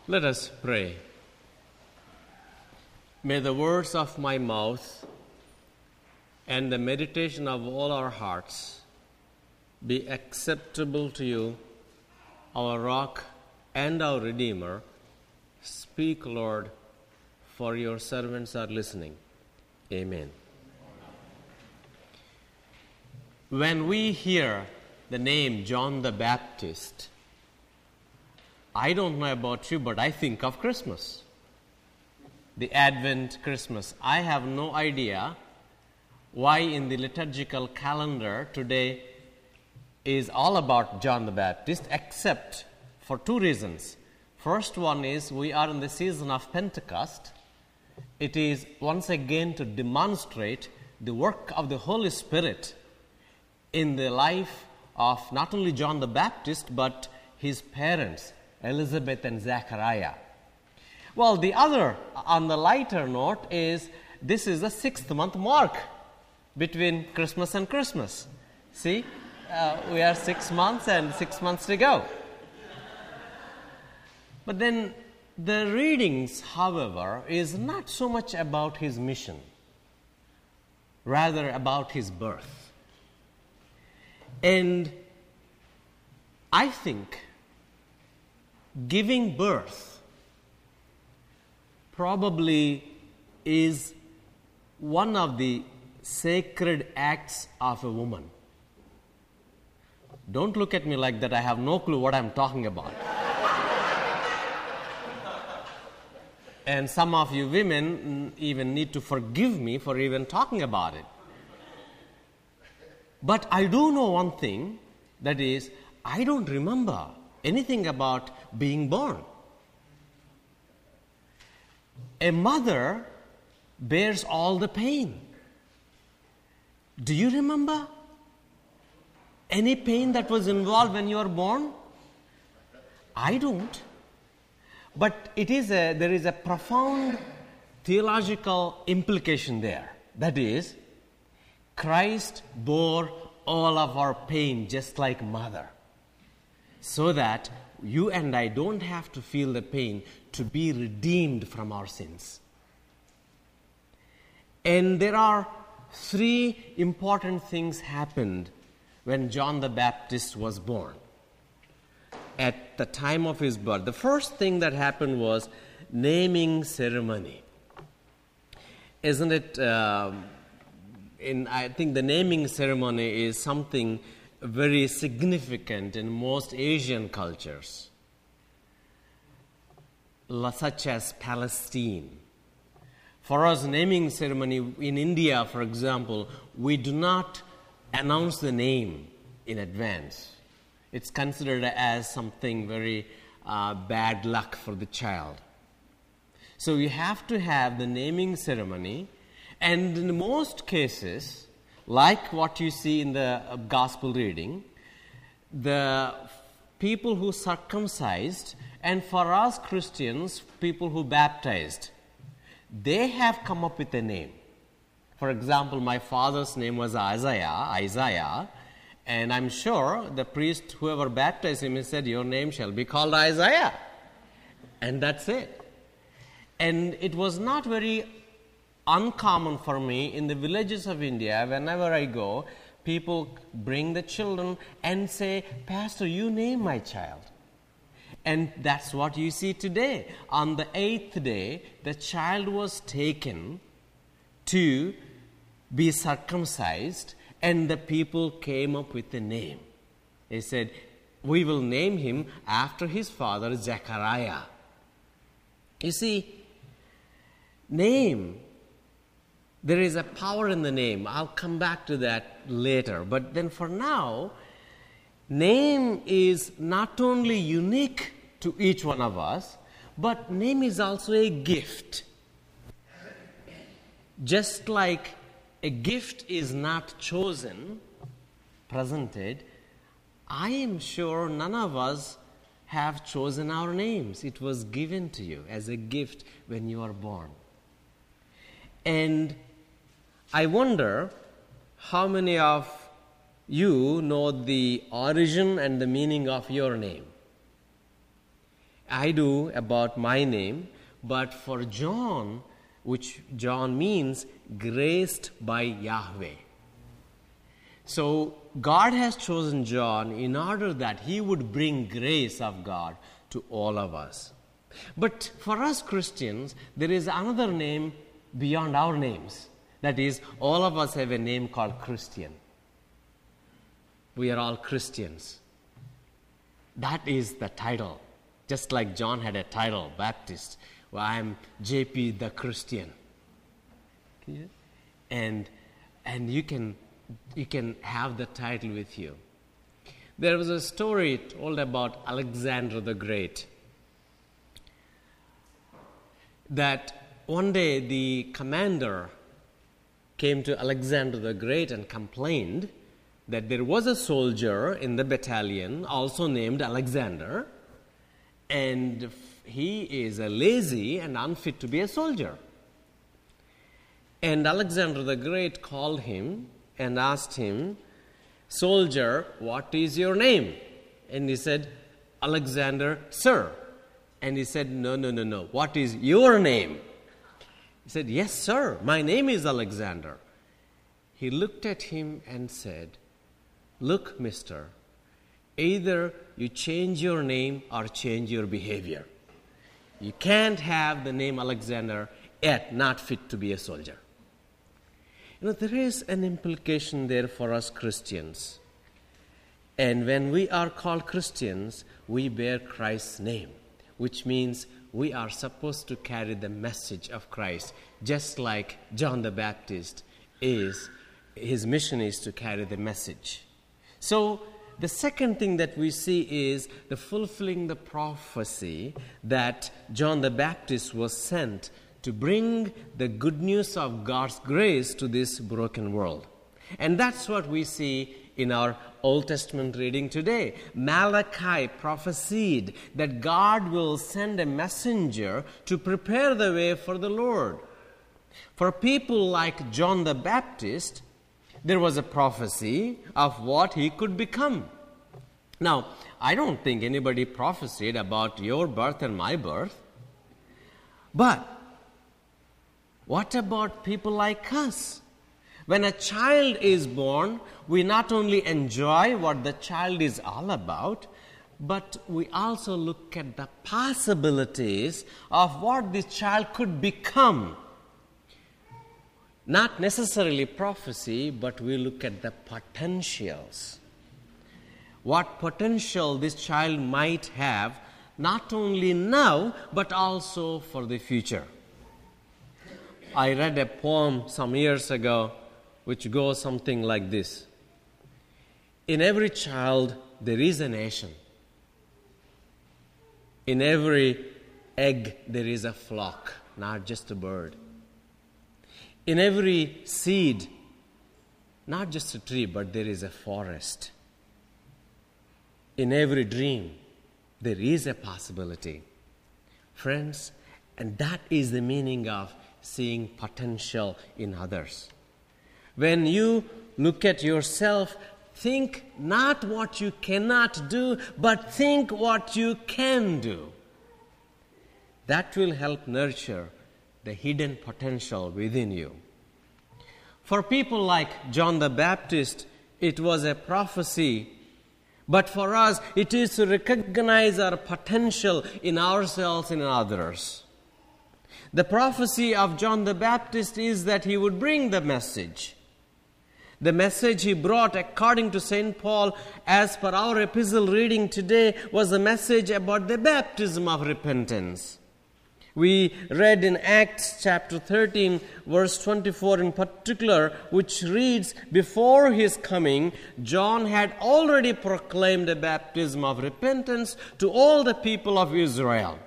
Let us pray. May the words of my mouth and the meditation of all our hearts be acceptable to you, our rock and our Redeemer. Speak, Lord, for your servants are listening. Amen. When we hear the name John the Baptist, I don't know about you, but I think of Christmas. The Advent Christmas. I have no idea why in the liturgical calendar today is all about John the Baptist, except for two reasons. First one is we are in the season of Pentecost. It is once again to demonstrate the work of the Holy Spirit in the life of not only John the Baptist, but his parents, Elizabeth and Zechariah. Well, the other, on the lighter note, is this is the 6th month mark between Christmas and Christmas. See, we are 6 months and 6 months to go. But then the readings, however, is not so much about his mission, rather about his birth. And I think giving birth probably is one of the sacred acts of a woman. Don't look at me like that. I have no clue what I'm talking about. And some of you women even need to forgive me for even talking about it. But I do know one thing, that is, I don't remember anything about being born. A mother bears all the pain. Do you remember any pain that was involved when you were born? I don't. But there is a profound theological implication there. That is, Christ bore all of our pain just like mother, so that you and I don't have to feel the pain to be redeemed from our sins. And there are 3 important things happened when John the Baptist was born. At the time of his birth, the first thing that happened was naming ceremony. Isn't it? I think the naming ceremony is something very significant in most Asian cultures, such as Palestine. For us, naming ceremony in India, for example, we do not announce the name in advance. It's considered as something very bad luck for the child. So you have to have the naming ceremony, and in most cases, like what you see in the gospel reading, the people who circumcised, and for us Christians, people who baptized, they have come up with a name. For example, my father's name was Isaiah, and I'm sure the priest, whoever baptized him, he said, "Your name shall be called Isaiah." And that's it. And it was not very uncommon for me in the villages of India. Whenever I go, people bring the children and say, "Pastor, you name my child." And that's what you see today. On the 8th day, the child was taken to be circumcised, and the people came up with a name. They said, "We will name him after his father, Zechariah." You see, name, there is a power in the name. I'll come back to that later. But then for now, name is not only unique to each one of us, but name is also a gift. Just like a gift is not chosen, presented, I am sure none of us have chosen our names. It was given to you as a gift when you are born. And I wonder how many of you know the origin and the meaning of your name. I do about my name, but for John, which John means graced by Yahweh. So God has chosen John in order that he would bring grace of God to all of us. But for us Christians, there is another name beyond our names. That is, all of us have a name called Christian. We are all Christians. That is the title. Just like John had a title, Baptist. Well, I am JP the Christian. And you can have the title with you. There was a story told about Alexander the Great. That one day the commander came to Alexander the Great and complained that there was a soldier in the battalion also named Alexander, and he is lazy and unfit to be a soldier. And Alexander the Great called him and asked him, "Soldier, what is your name?" And he said, "Alexander, sir." And he said, No. What is your name? He said, "Yes, sir, my name is Alexander." He looked at him and said, "Look, mister, either you change your name or change your behavior. You can't have the name Alexander yet not fit to be a soldier." There is an implication there for us Christians. And when we are called Christians, we bear Christ's name, which means we are supposed to carry the message of Christ, just like John the Baptist is. His mission is to carry the message. So the second thing that we see is the fulfilling the prophecy that John the Baptist was sent to bring the good news of God's grace to this broken world. And that's what we see in our Old Testament reading today. Malachi prophesied that God will send a messenger to prepare the way for the Lord. For people like John the Baptist, there was a prophecy of what he could become. Now, I don't think anybody prophesied about your birth and my birth. But what about people like us? When a child is born, we not only enjoy what the child is all about, but we also look at the possibilities of what this child could become. Not necessarily prophecy, but we look at the potentials. What potential this child might have, not only now, but also for the future. I read a poem some years ago which goes something like this. In every child, there is a nation. In every egg, there is a flock, not just a bird. In every seed, not just a tree, but there is a forest. In every dream, there is a possibility. Friends, and that is the meaning of seeing potential in others. When you look at yourself, think not what you cannot do, but think what you can do. That will help nurture the hidden potential within you. For people like John the Baptist, it was a prophecy. But for us, it is to recognize our potential in ourselves and in others. The prophecy of John the Baptist is that he would bring the message. The message he brought, according to St. Paul, as per our epistle reading today, was a message about the baptism of repentance. We read in Acts chapter 13, verse 24 in particular, which reads, "Before his coming, John had already proclaimed a baptism of repentance to all the people of Israel."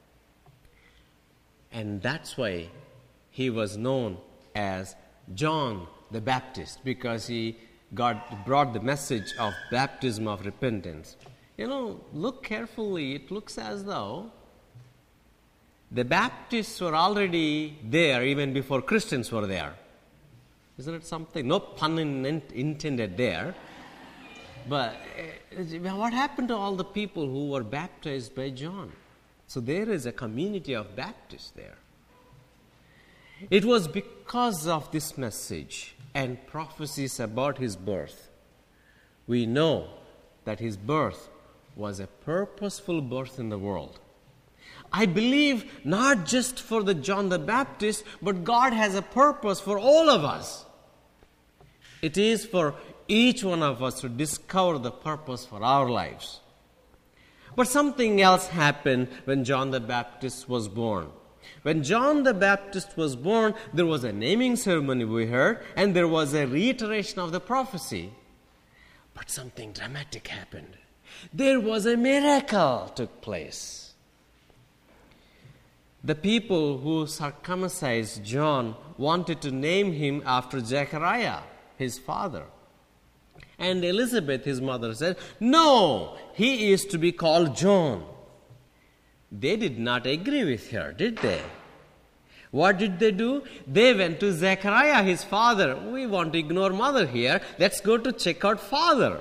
And that's why he was known as John the Baptist, because God brought the message of baptism of repentance. Look carefully. It looks as though the Baptists were already there even before Christians were there. Isn't it something? No pun intended there. But what happened to all the people who were baptized by John? So there is a community of Baptists there. It was because of this message and prophecies about his birth, we know that his birth was a purposeful birth in the world. I believe not just for the John the Baptist, but God has a purpose for all of us. It is for each one of us to discover the purpose for our lives. But something else happened when John the Baptist was born. When John the Baptist was born, there was a naming ceremony, we heard, and there was a reiteration of the prophecy. But something dramatic happened. There was a miracle took place. The people who circumcised John wanted to name him after Zechariah, his father. And Elizabeth, his mother, said, "No, he is to be called John." They did not agree with her, did they? What did they do? They went to Zechariah, his father. We want to ignore mother here. Let's go to check out father.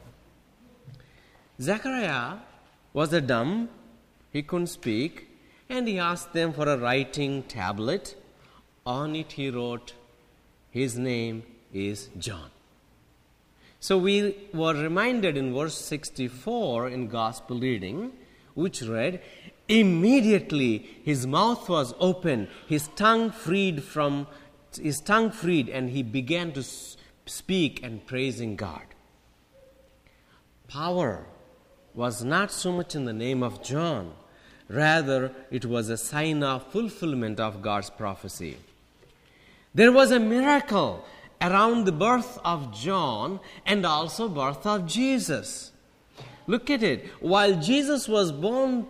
Zechariah was dumb. He couldn't speak. And he asked them for a writing tablet. On it he wrote, his name is John. So we were reminded in verse 64 in Gospel reading, which read, "Immediately his mouth was open, his tongue freed, and he began to speak and praising God." Power was not so much in the name of John. Rather, it was a sign of fulfillment of God's prophecy. There was a miracle around the birth of John and also birth of Jesus. Look at it. While Jesus was born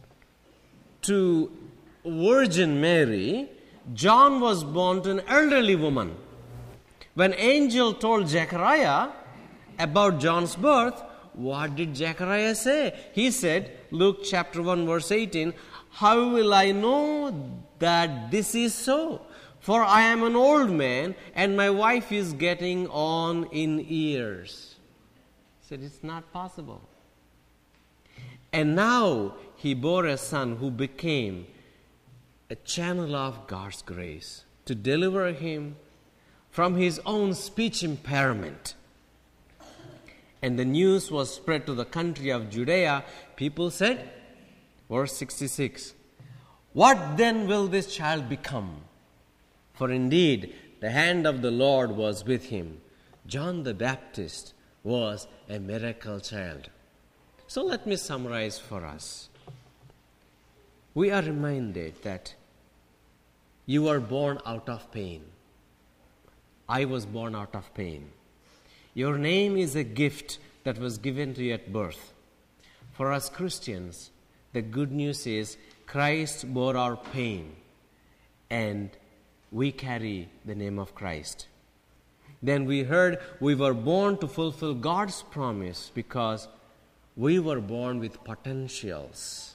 to Virgin Mary, John was born to an elderly woman. When angel told Zechariah about John's birth, what did Zechariah say? He said, Luke chapter 1 verse 18, "How will I know that this is so? For I am an old man and my wife is getting on in years." He said, it's not possible. And now he bore a son who became a channel of God's grace to deliver him from his own speech impairment. And the news was spread to the country of Judea. People said, verse 66, "What then will this child become? For indeed the hand of the Lord was with him." John the Baptist was a miracle child. So let me summarize for us. We are reminded that you were born out of pain. I was born out of pain. Your name is a gift that was given to you at birth. For us Christians, the good news is Christ bore our pain and we carry the name of Christ. Then we heard we were born to fulfill God's promise because we were born with potentials.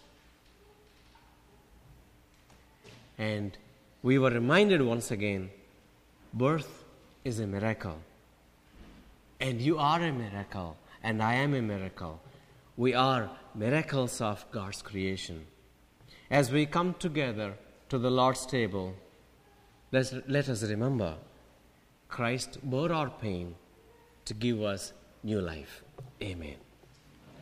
And we were reminded once again, birth is a miracle. And you are a miracle, and I am a miracle. We are miracles of God's creation. As we come together to the Lord's table, let us remember, Christ bore our pain to give us new life. Amen.